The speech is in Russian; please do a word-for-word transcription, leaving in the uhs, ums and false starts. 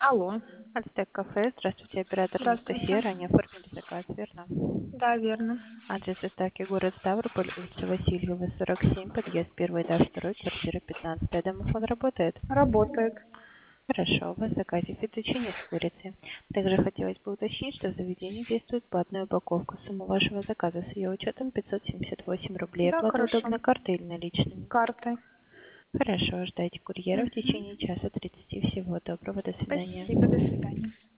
Алло. Альтек кафе. Здравствуйте, оператор Анастасия. Здравствуйте. Ранее оформили заказ, верно? Да, верно. Адрес доставки город Ставрополь, улица Васильева, сорок семь, подъезд первый, этаж второй, квартира пятнадцать. Домофон работает? Работает. Хорошо, у вас в заказе фетучини с курицей. Также хотелось бы уточнить, что в заведении действует платная упаковка. Сумма вашего заказа с ее учетом пятьсот семьдесят восемь рублей. Да, Оплата хорошо. удобна картой или наличными? Картой. Хорошо, ждайте курьера в Угу. течение часа тридцати. Всего доброго, до свидания. Спасибо, до свидания.